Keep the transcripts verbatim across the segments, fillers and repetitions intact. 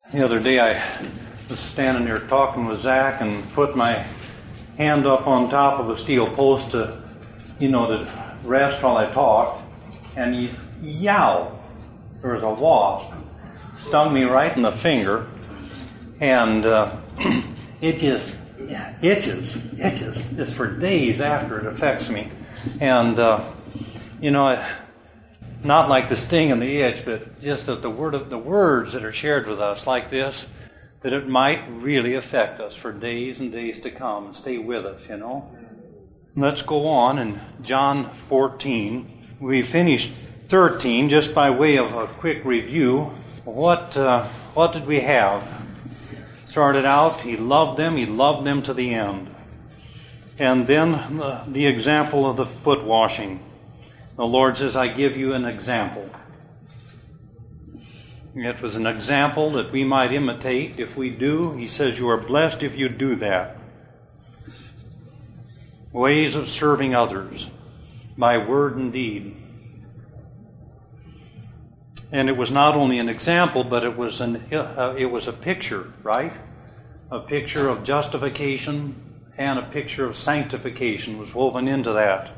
The other day I was standing there talking with Zach and put my hand up on top of a steel post to, you know, to rest while I talked, and he, yow, there was a wasp. Stung me right in the finger, and uh, it just yeah, itches, itches. It's for days after it affects me. And, uh, you know, not like the sting and the itch, but just that the word of the words that are shared with us like this, that it might really affect us for days and days to come and stay with us, you know. Let's go on in John fourteen. We finished thirteen just by way of a quick review. What uh, what did we have? Started out, he loved them, he loved them to the end. And then the, the example of the foot washing. The Lord says, I give you an example. It was an example that we might imitate. If we do, he says, you are blessed if you do that. Ways of serving others by word and deed. And it was not only an example, but it was an uh, it was a picture, right? A picture of justification and a picture of sanctification was woven into that.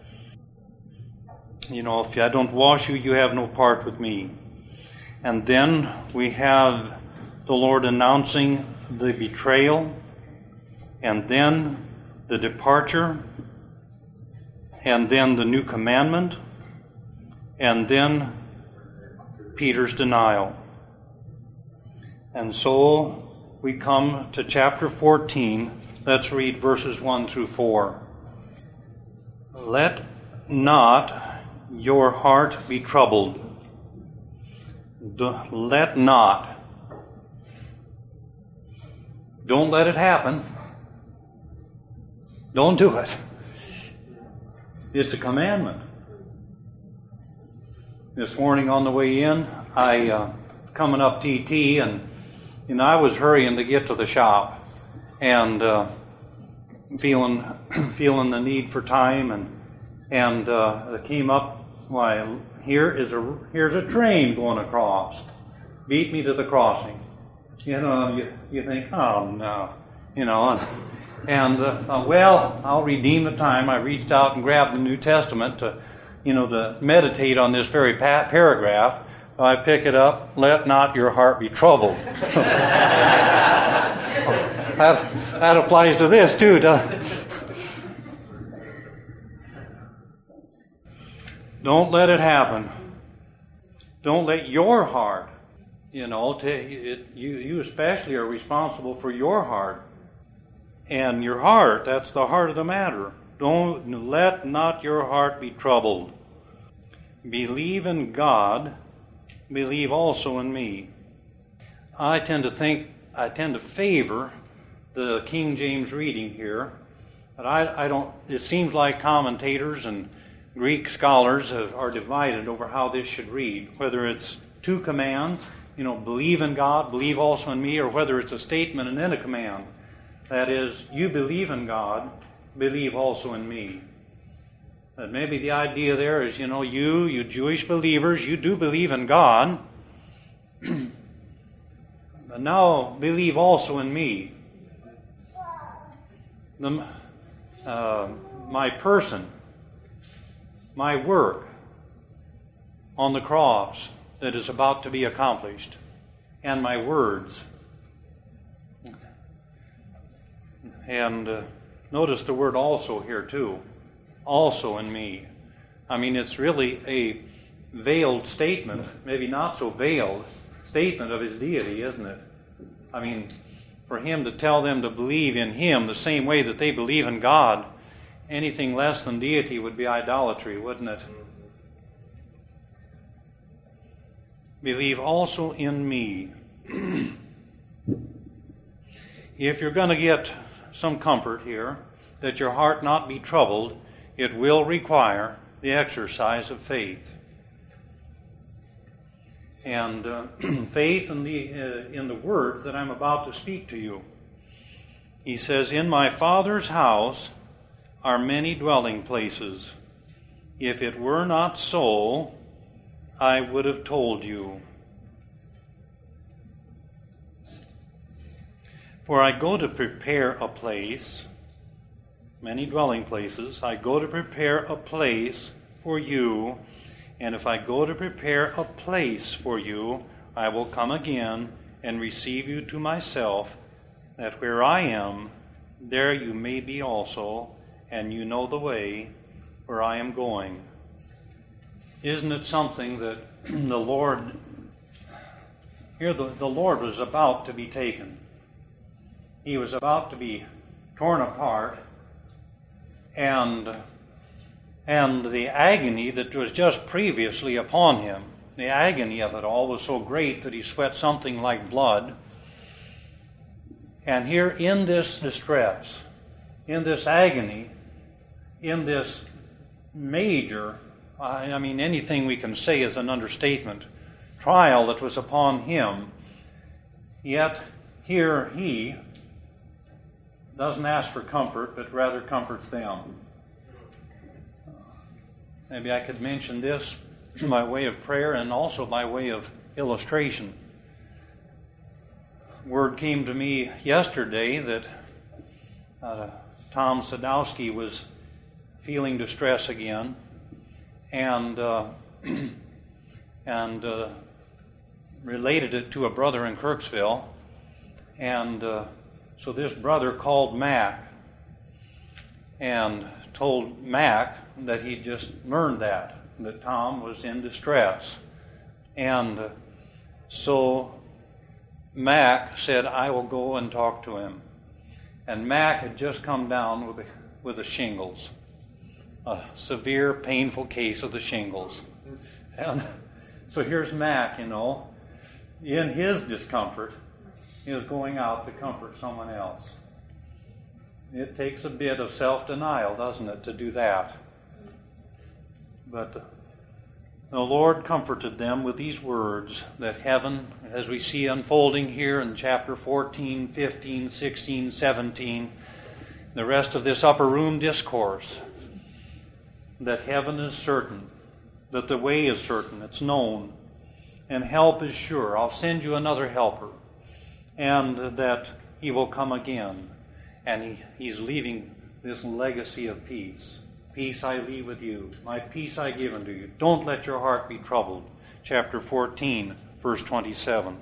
You know, if I don't wash you, you have no part with me. And then we have the Lord announcing the betrayal, and then the departure, and then the new commandment, and then Peter's denial. And so we come to chapter fourteen. Let's read verses one through four. Let not your heart be troubled. Let not. Don't let it happen. Don't do it. It's a commandment. This morning on the way in, I uh, coming up T T, and you know I was hurrying to get to the shop, and uh, feeling feeling the need for time, and and uh, it came up. Why, here is a here's a train going across. Beat me to the crossing. You know, you you think, oh no, you know, and, and uh, uh, well, I'll redeem the time. I reached out and grabbed the New Testament to. You know, to meditate on this very pa- paragraph. I pick it up, let not your heart be troubled. that, that applies to this too, doesn't it? Don't let it happen. Don't let your heart, you know, to, it, you, you especially are responsible for your heart. And your heart, that's the heart of the matter. Don't let not your heart be troubled. Believe in God, believe also in me. I tend to think, I tend to favor the King James reading here, but I, I don't, it seems like commentators and Greek scholars are divided over how this should read, whether it's two commands, you know, believe in God, believe also in me, or whether it's a statement and then a command. That is, you believe in God, believe also in me. But maybe the idea there is, you know, you, you Jewish believers, you do believe in God, but now believe also in me. The, uh, my person, my work on the cross that is about to be accomplished, and my words. And uh, notice the word also here too. Also in me. I mean, it's really a veiled statement, maybe not so veiled, statement of his deity, isn't it? I mean, for him to tell them to believe in him the same way that they believe in God, anything less than deity would be idolatry, wouldn't it? Believe also in me. If you're going to get some comfort here, that your heart not be troubled, it will require the exercise of faith. And uh, faith in the uh, in the words that I'm about to speak to you. He says, in my Father's house are many dwelling places. If it were not so, I would have told you. For I go to prepare a place, many dwelling places. I go to prepare a place for you, and if I go to prepare a place for you, I will come again and receive you to myself, that where I am, there you may be also, and you know the way where I am going. Isn't it something that the Lord, here the, the Lord was about to be taken. He was about to be torn apart, and, and the agony that was just previously upon him, the agony of it all was so great that he sweat something like blood. And here in this distress, in this agony, in this major, I mean anything we can say is an understatement, trial that was upon him, yet here he doesn't ask for comfort, but rather comforts them. Maybe I could mention this by way of prayer and also by way of illustration. Word came to me yesterday that uh, Tom Sadowski was feeling distress again, and uh, and uh, related it to a brother in Kirksville, and uh, so this brother called Mac and told Mac that he just learned that, that Tom was in distress. And uh, so Mac said, I will go and talk to him. And Mac had just come down with the, with the shingles, a severe, painful case of the shingles. And so here's Mac, you know, in his discomfort, is going out to comfort someone else. It takes a bit of self-denial, doesn't it, to do that? But the Lord comforted them with these words that heaven, as we see unfolding here in chapter fourteen, fifteen, sixteen, seventeen, the rest of this upper room discourse, that heaven is certain, that the way is certain, it's known, and help is sure. I'll send you another helper, and that he will come again, and he, he's leaving this legacy of peace. Peace I leave with you. My peace I give unto you. Don't let your heart be troubled. Chapter fourteen, verse twenty-seven.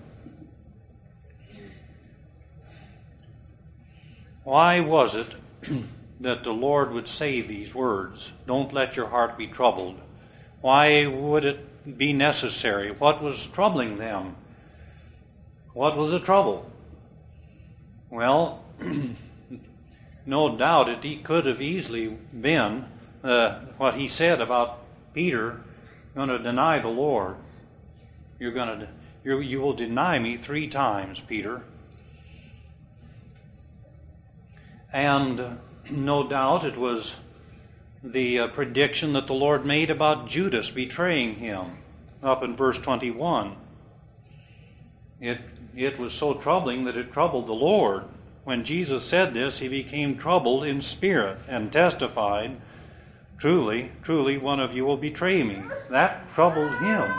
Why was it that the Lord would say these words? Don't let your heart be troubled. Why would it be necessary? What was troubling them? What was the trouble? Well, no doubt it he could have easily been uh, what he said about Peter, going to deny the Lord. You're going to, you you will deny me three times, Peter. And uh, no doubt it was the uh, prediction that the Lord made about Judas betraying him, up in verse twenty-one. It it was so troubling that it troubled the Lord. When Jesus said this, he became troubled in spirit and testified, Truly, truly, one of you will betray me. That troubled him.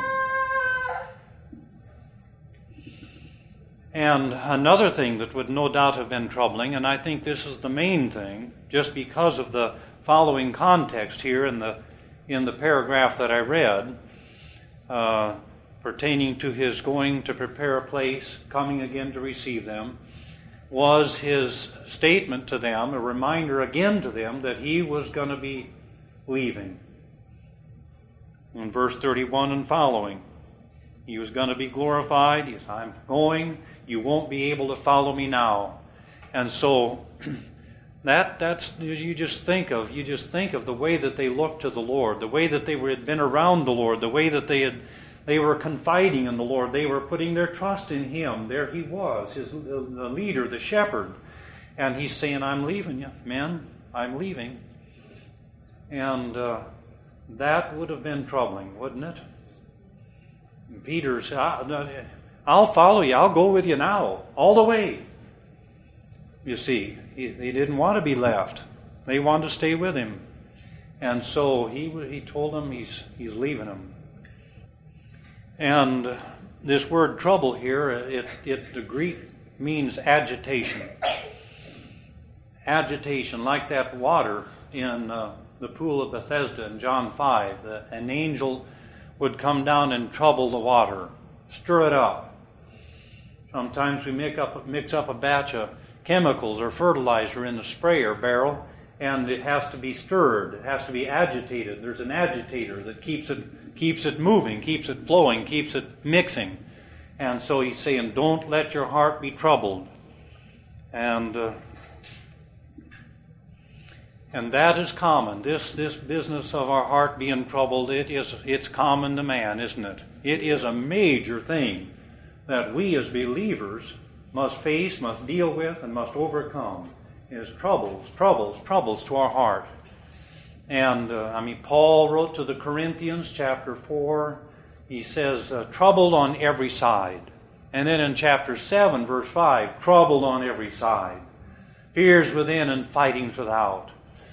And another thing that would no doubt have been troubling, and I think this is the main thing, just because of the following context here in the in the paragraph that I read, uh, pertaining to his going to prepare a place, coming again to receive them, was his statement to them, a reminder again to them that he was going to be leaving. In verse thirty-one and following, he was going to be glorified. He said, I'm going. You won't be able to follow me now. And so that that's you just think of you just think of the way that they looked to the Lord, the way that they were, had been around the Lord, the way that they had they were confiding in the Lord. They were putting their trust in Him. There He was, his the leader, the shepherd, and He's saying, "I'm leaving you, men. I'm leaving." And uh, that would have been troubling, wouldn't it? And Peter said, I'll follow you. I'll go with you now, all the way. You see, he, they didn't want to be left. They wanted to stay with him. And so he he told them he's he's leaving them. And this word trouble here, it, it the Greek means agitation. Agitation, like that water in uh, the pool of Bethesda in John five. The, an angel would come down and trouble the water, stir it up. Sometimes we make up, mix up a batch of chemicals or fertilizer in the sprayer barrel, and it has to be stirred. It has to be agitated. There's an agitator that keeps it keeps it moving, keeps it flowing, keeps it mixing. And so he's saying, don't let your heart be troubled. And uh, and that is common. This this business of our heart being troubled, it is it's common to man, isn't it? It is a major thing that we as believers must face, must deal with, and must overcome. Is troubles, troubles, troubles to our heart. And, uh, I mean, Paul wrote to the Corinthians, chapter four, he says, uh, troubled on every side. And then in chapter seven, verse five, troubled on every side. Fears within and fightings without.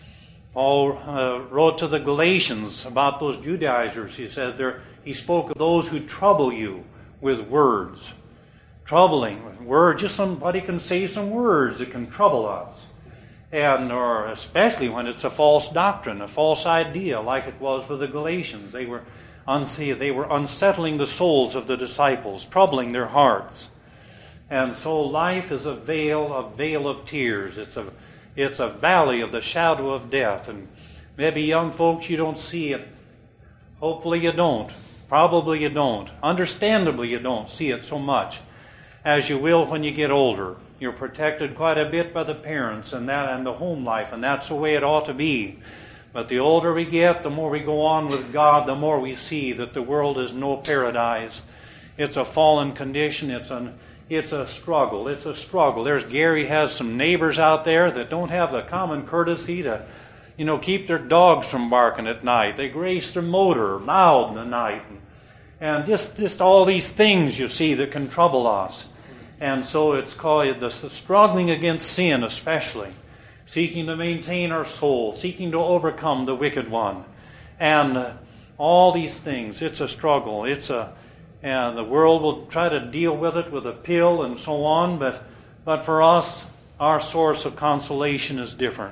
Paul uh, wrote to the Galatians about those Judaizers. He said there, he spoke of those who trouble you with words. Troubling words, just somebody can say some words that can trouble us. And or especially when it's a false doctrine, a false idea, like it was with the Galatians. They were unse- they were unsettling the souls of the disciples, troubling their hearts. And so life is a veil, a veil of tears. It's a it's a valley of the shadow of death. And maybe young folks, you don't see it. Hopefully you don't. Probably you don't. Understandably you don't see it so much as you will when you get older. You're protected quite a bit by the parents and that and the home life, and that's the way it ought to be. But the older we get, the more we go on with God, the more we see that the world is no paradise. It's a fallen condition. It's an it's a struggle. It's a struggle. There's Gary has some neighbors out there that don't have the common courtesy to, you know, keep their dogs from barking at night. They race their motor loud in the night, and, and just just all these things you see that can trouble us. And so it's called the struggling against sin, especially. Seeking to maintain our soul, seeking to overcome the wicked one. And uh, all these things, it's a struggle. It's a, and the world will try to deal with it with a pill and so on, but, but for us, our source of consolation is different.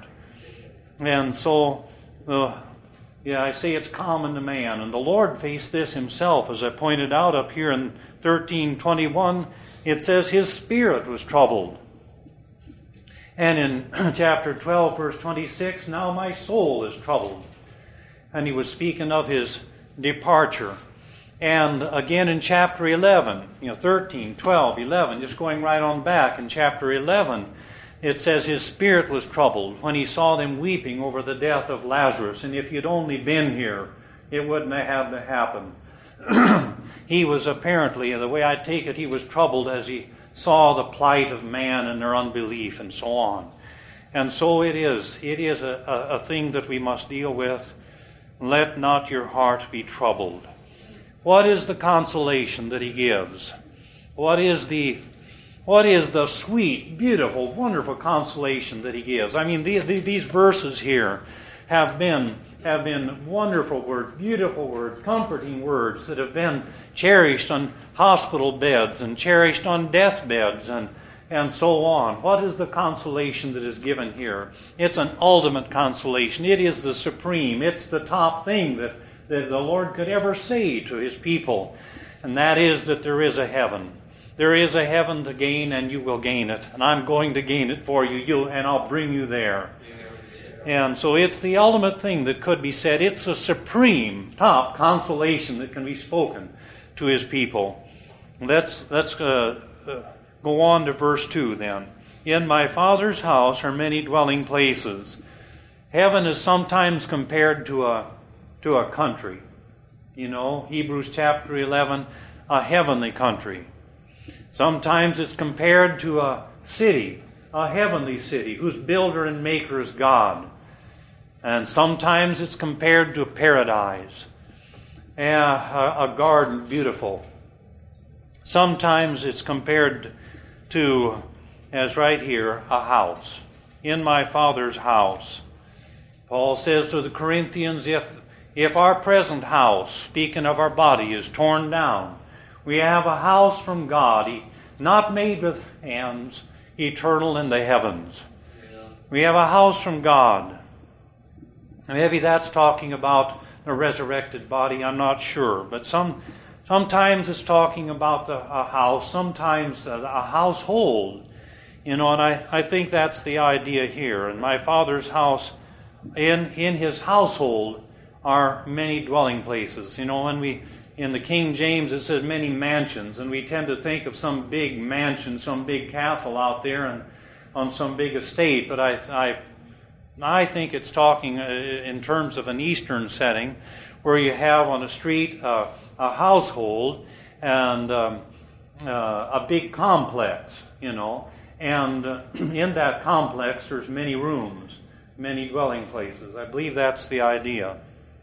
And so, uh, yeah, I say it's common to man. And the Lord faced this himself, as I pointed out up here in thirteen twenty-one. It says his spirit was troubled. And in chapter twelve, verse twenty-six, now my soul is troubled. And he was speaking of his departure. And again in chapter eleven, you know, thirteen, twelve, eleven, just going right on back in chapter eleven, it says his spirit was troubled when he saw them weeping over the death of Lazarus. And if you'd only been here, it wouldn't have had to happen. He was apparently, the way I take it, he was troubled as he saw the plight of man and their unbelief and so on. And so it is. It is a, a, a thing that we must deal with. Let not your heart be troubled. What is the consolation that he gives? What is the what is the sweet, beautiful, wonderful consolation that he gives? I mean, the, the, these verses here have been have been wonderful words, beautiful words, comforting words that have been cherished on hospital beds and cherished on deathbeds and, and so on. What is the consolation that is given here? It's an ultimate consolation. It is the supreme. It's the top thing that, that the Lord could ever say to his people. And that is that there is a heaven. There is a heaven to gain, and you will gain it. And I'm going to gain it for you, you and I'll bring you there. And so it's the ultimate thing that could be said. It's a supreme, top consolation that can be spoken to his people. Let's, let's uh, uh, go on to verse two then. In my Father's house are many dwelling places. Heaven is sometimes compared to a, to a country. You know, Hebrews chapter eleven, a heavenly country. Sometimes it's compared to a city, a heavenly city, whose builder and maker is God. And sometimes it's compared to paradise, a, a garden beautiful. Sometimes it's compared to, as right here, a house. In my Father's house. Paul says to the Corinthians, if, if our present house, speaking of our body, is torn down, we have a house from God not made with hands, eternal in the heavens. Yeah. We have a house from God. Maybe that's talking about the resurrected body, I'm not sure. But some sometimes it's talking about the, a house, sometimes a, a household. You know, and I, I think that's the idea here. In my Father's house, in, in His household are many dwelling places. You know, when we, in the King James it says many mansions, and we tend to think of some big mansion, some big castle out there and on some big estate, but I, I, I think it's talking in terms of an Eastern setting where you have on a street uh, a household and um, uh, a big complex, you know. And uh, in that complex, there's many rooms, many dwelling places. I believe that's the idea.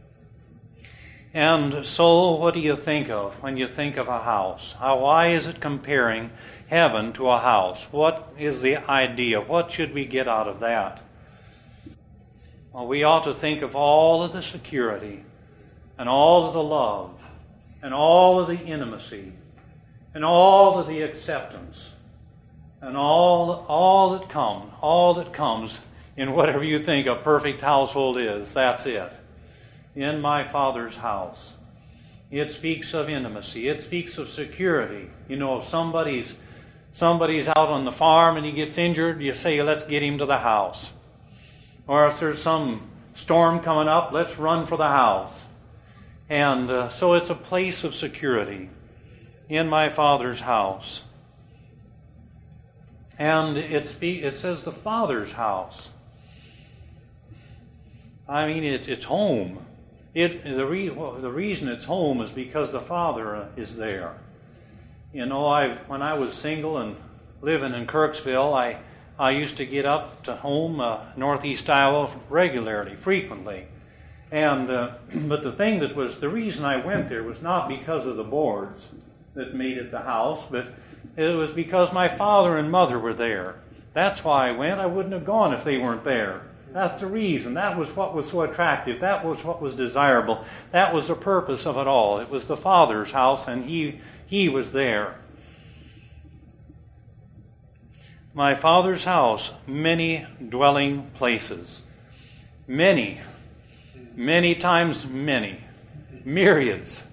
And so, what do you think of when you think of a house? How, why is it comparing heaven to a house? What is the idea? What should we get out of that? Well, we ought to think of all of the security, and all of the love, and all of the intimacy, and all of the acceptance, and all, all that comes, all that comes in whatever you think a perfect household is. That's it. In my Father's house. It speaks of intimacy. It speaks of security. You know, if somebody's somebody's out on the farm and he gets injured, you say, let's get him to the house. Or if there's some storm coming up, let's run for the house. And uh, so it's a place of security in my Father's house. And it, spe- it says the Father's house. I mean, it, it's home. It, the, re- well, the reason it's home is because the Father is there. You know, I when I was single and living in Kirksville, I, I used to get up to home, uh, northeast Iowa, regularly, frequently. And uh, but the thing that was, the reason I went there was not because of the boards that made it the house, but it was because my father and mother were there. That's why I went. I wouldn't have gone if they weren't there. That's the reason. That was what was so attractive. That was what was desirable. That was the purpose of it all. It was the Father's house, and He, he was there. My Father's house, many dwelling places. Many. Many times many. Myriads.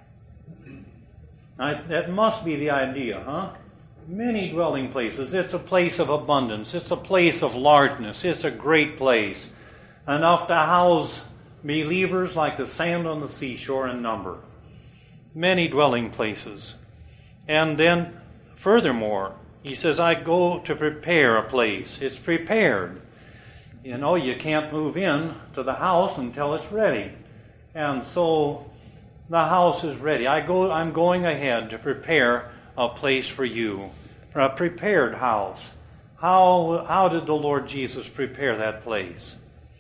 I, that must be the idea, huh? Many dwelling places. It's a place of abundance. It's a place of largeness. It's a great place. Enough to house believers like the sand on the seashore in number. Many dwelling places. And then, furthermore, he says, I go to prepare a place. It's prepared. You know, you can't move in to the house until it's ready. And so the house is ready. I go, I'm going ahead to prepare a place for you, a prepared house. How, how did the Lord Jesus prepare that place?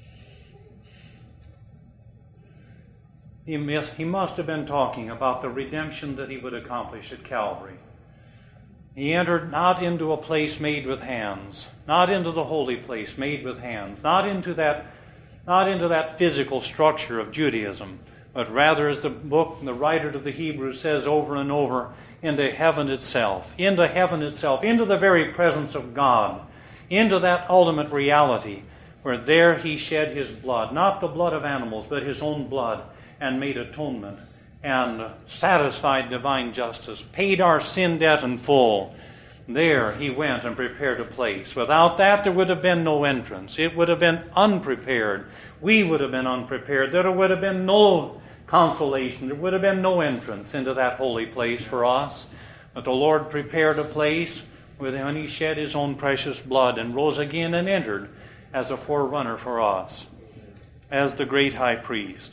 He must, he must have been talking about the redemption that He would accomplish at Calvary. He entered not into a place made with hands, not into the holy place made with hands, not into that, not into that physical structure of Judaism, but rather, as the book, the writer to the Hebrews says over and over, into heaven itself, into heaven itself, into the very presence of God, into that ultimate reality, where there He shed His blood, not the blood of animals, but His own blood, and made atonement, and satisfied divine justice, paid our sin debt in full. There He went and prepared a place. Without that, there would have been no entrance. It would have been unprepared. We would have been unprepared. There would have been no consolation. There would have been no entrance into that holy place for us. But the Lord prepared a place when He shed His own precious blood and rose again and entered as a forerunner for us, as the great high priest.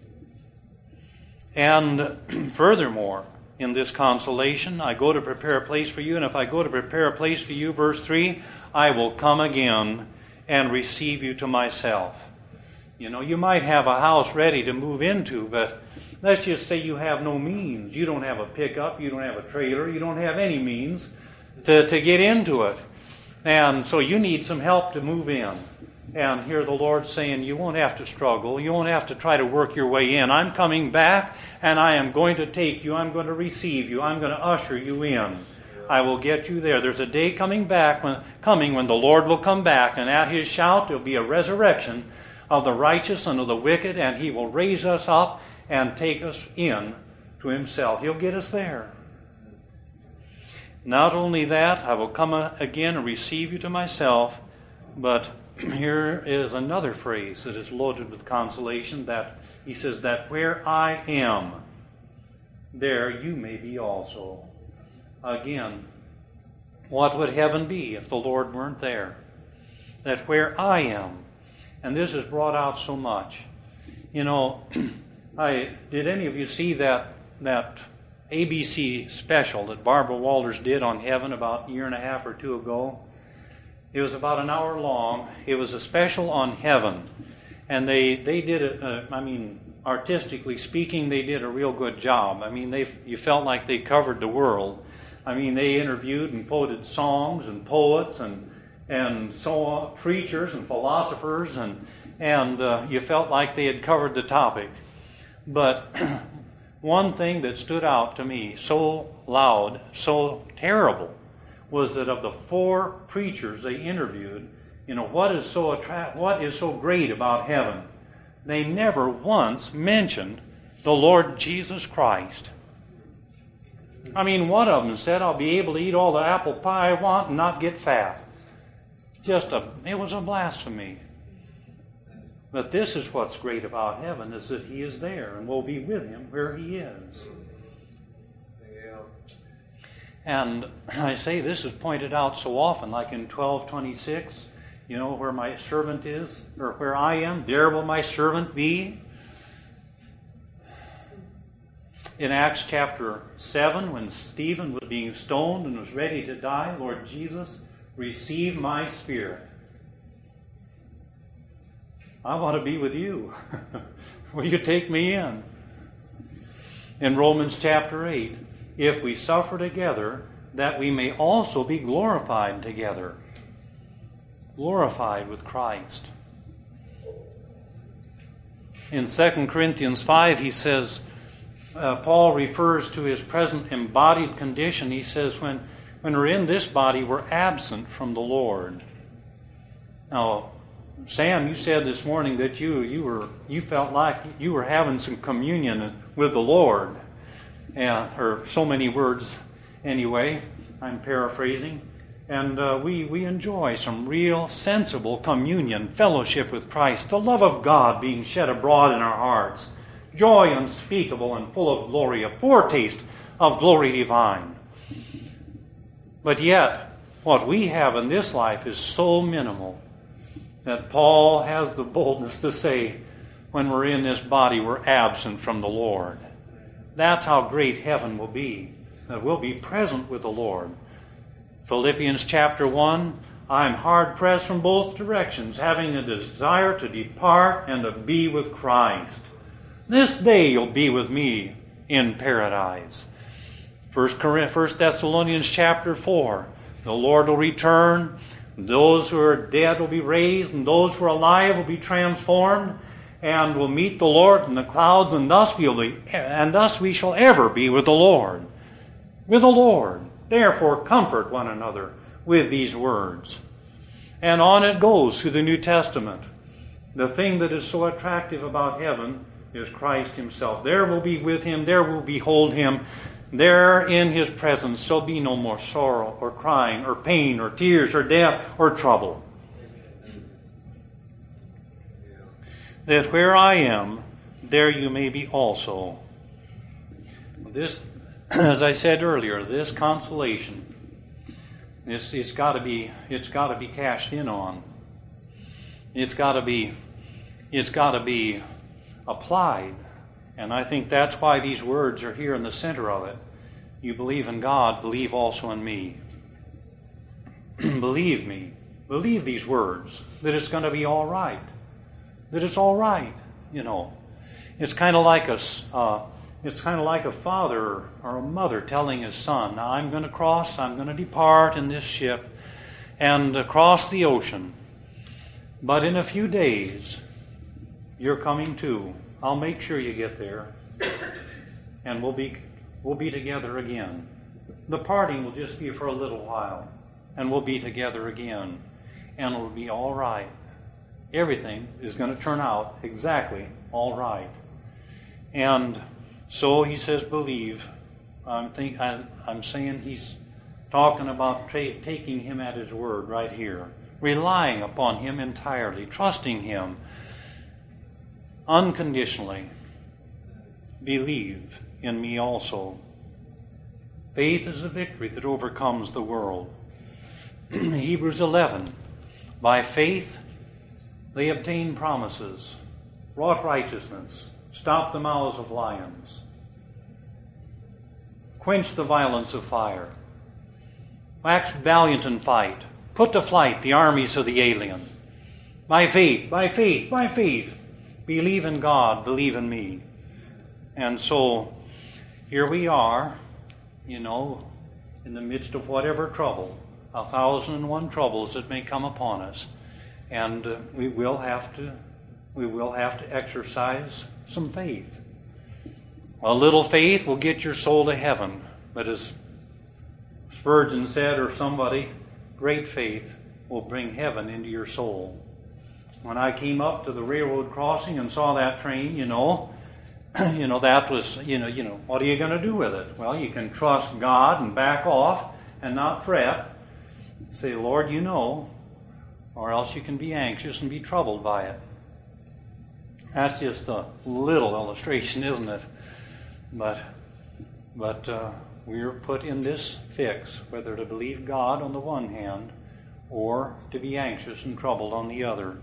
And furthermore, in this consolation, I go to prepare a place for you, and if I go to prepare a place for you, verse three, I will come again and receive you to myself. You know, you might have a house ready to move into, but let's just say you have no means. You don't have a pickup, you don't have a trailer, you don't have any means to, to get into it. And so you need some help to move in. And here the Lord's saying, you won't have to struggle. You won't have to try to work your way in. I'm coming back, and I am going to take you. I'm going to receive you. I'm going to usher you in. I will get you there. There's a day coming back, when, coming when the Lord will come back, and at His shout there will be a resurrection of the righteous and of the wicked, and He will raise us up and take us in to Himself. He'll get us there. Not only that, I will come again and receive you to myself, but here is another phrase that is loaded with consolation, that He says that where I am, there you may be also. Again, what would heaven be if the Lord weren't there? That where I am, and this is brought out so much. You know, I did any of you see that that A B C special that Barbara Walters did on heaven about a year and a half or two ago? It was about an hour long. It was a special on heaven, and they they did it. Uh, I mean, artistically speaking, they did a real good job. I mean, they you felt like they covered the world. I mean, they interviewed and quoted songs and poets and and so on, preachers and philosophers, and and uh, you felt like they had covered the topic. But one thing that stood out to me so loud, so terrible, was that of the four preachers they interviewed, you know, what is so attra- what is so great about heaven? They never once mentioned the Lord Jesus Christ. I mean, one of them said, I'll be able to eat all the apple pie I want and not get fat. Just a, it was a blasphemy. But this is what's great about heaven, is that He is there and we'll be with Him where He is. And I say this is pointed out so often, like in twelve twenty-six, you know, where my servant is, or where I am, there will my servant be. In Acts chapter seven, when Stephen was being stoned and was ready to die, Lord Jesus, receive my spirit. I want to be with you. Will you take me in? In Romans chapter eight, if we suffer together, that we may also be glorified together. Glorified with Christ. In Second Corinthians five, he says, uh, Paul refers to his present embodied condition. He says, when, when we're in this body, we're absent from the Lord. Now, Sam, you said this morning that you you were you felt like you were having some communion with the Lord, and or so many words anyway. I'm paraphrasing, and uh, we we enjoy some real sensible communion, fellowship with Christ, the love of God being shed abroad in our hearts, joy unspeakable and full of glory, a foretaste of glory divine. But yet, what we have in this life is so minimal that Paul has the boldness to say, when we're in this body, we're absent from the Lord. That's how great heaven will be, that we'll be present with the Lord. Philippians chapter one, I'm hard-pressed from both directions, having a desire to depart and to be with Christ. This day you'll be with me in paradise. First Thessalonians chapter four, the Lord will return. Those who are dead will be raised, and those who are alive will be transformed, and will meet the Lord in the clouds, and thus we'll be, and thus we shall ever be with the Lord. With the Lord. Therefore, comfort one another with these words. And on it goes through the New Testament. The thing that is so attractive about heaven is Christ Himself. There we'll be with Him. There we'll behold Him. There in His presence shall be no more sorrow or crying or pain or tears or death or trouble. That where I am, there you may be also. This, as I said earlier, this consolation, it's, it's got to be, it's got to be cashed in on. It's got to be, it's got to be applied. And I think that's why these words are here in the center of it. You believe in God, believe also in me. Believe me. Believe these words, that it's going to be all right. That it's all right, you know. It's kind of like a, uh, it's kind of like a father or a mother telling his son, now I'm going to cross, I'm going to depart in this ship and across the ocean. But in a few days, you're coming too. I'll make sure you get there, and we'll be we'll be together again. The parting will just be for a little while, and we'll be together again, and it'll be all right. Everything is going to turn out exactly all right. And so he says, believe. I'm, think, I, I'm saying he's talking about tra- taking him at his word right here, relying upon him entirely, trusting him unconditionally. Believe in me also. Faith is a victory that overcomes the world. Hebrews eleven. By faith they obtained promises, wrought righteousness, stopped the mouths of lions, quenched the violence of fire, waxed valiant in fight, put to flight the armies of the alien. By faith, by faith, by faith, believe in God, believe in me. And so here we are, you know, in the midst of whatever trouble, a thousand and one troubles that may come upon us. And uh, we will have to we will have to exercise some faith. A little faith will get your soul to heaven. But as Spurgeon said, or somebody, great faith will bring heaven into your soul. When I came up to the railroad crossing and saw that train, you know, you know, that was, you know, you know, what are you going to do with it? Well, you can trust God and back off and not fret. Say, Lord, you know, or else you can be anxious and be troubled by it. That's just a little illustration, isn't it? But, but uh, we're put in this fix, whether to believe God on the one hand or to be anxious and troubled on the other.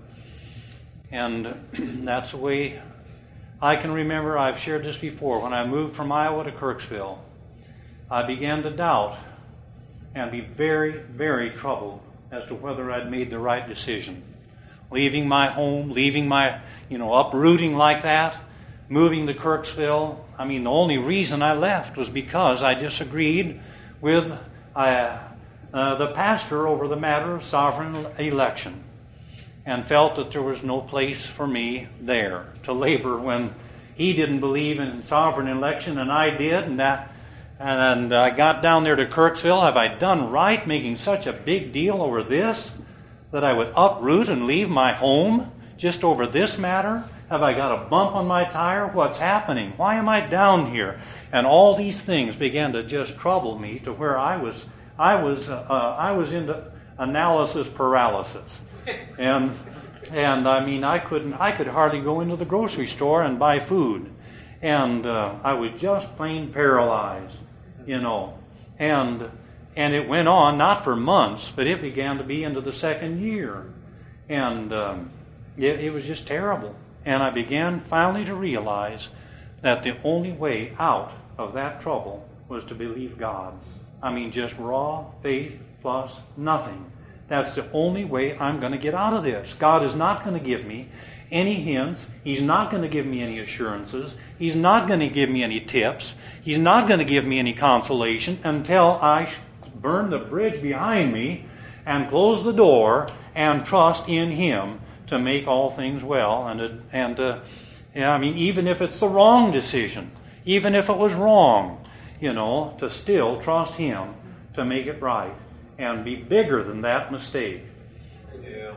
And that's the way I can remember. I've shared this before. When I moved from Iowa to Kirksville, I began to doubt and be very, very troubled as to whether I'd made the right decision. Leaving my home, leaving my, you know, uprooting like that, moving to Kirksville. I mean, the only reason I left was because I disagreed with uh, uh, the pastor over the matter of sovereign election and felt that there was no place for me there to labor when he didn't believe in sovereign election and I did, and that And I got down there to Kirksville. Have I done right making such a big deal over this that I would uproot and leave my home just over this matter? Have I got a bump on my tire? What's happening? Why am I down here? And all these things began to just trouble me to where I was I was uh, I was into analysis paralysis. And and I mean I couldn't I could hardly go into the grocery store and buy food. And uh, I was just plain paralyzed. You know, and and it went on not for months, but it began to be into the second year, and um, it, it was just terrible. And I began finally to realize that the only way out of that trouble was to believe God. I mean, just raw faith plus nothing. That's the only way I'm going to get out of this. God is not going to give me any hints. He's not going to give me any assurances. He's not going to give me any tips. He's not going to give me any consolation until I burn the bridge behind me and close the door and trust in Him to make all things well. And, and uh, yeah, I mean, even if it's the wrong decision, even if it was wrong, you know, to still trust Him to make it right and be bigger than that mistake. Yeah.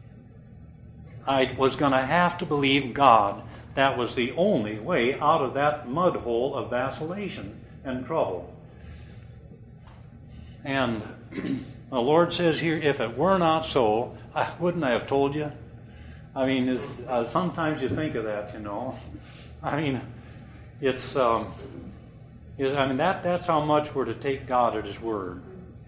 I was going to have to believe God. That was the only way out of that mud hole of vacillation and trouble. And the Lord says here, if it were not so, I, wouldn't I have told you? I mean, it's, uh, sometimes you think of that, you know. I mean, it's, um, it, I mean, that that's how much we're to take God at His word.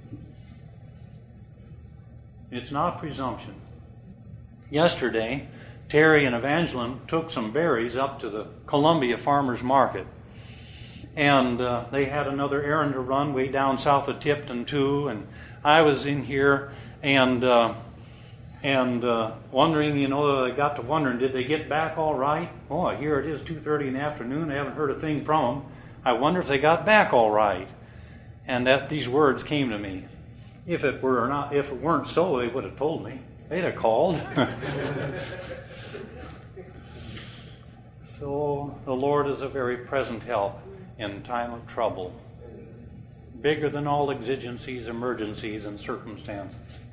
It's not presumption. Yesterday, Terry and Evangeline took some berries up to the Columbia Farmers Market. And uh, they had another errand to run way down south of Tipton, too. And I was in here and uh, and uh, wondering, you know, I got to wondering, did they get back all right? Oh, here it is, two thirty in the afternoon. I haven't heard a thing from them. I wonder if they got back all right. And that these words came to me. If it were not, if it weren't so, they would have told me. They'd have called. So the Lord is a very present help in time of trouble. bigger than all exigencies, emergencies, and circumstances.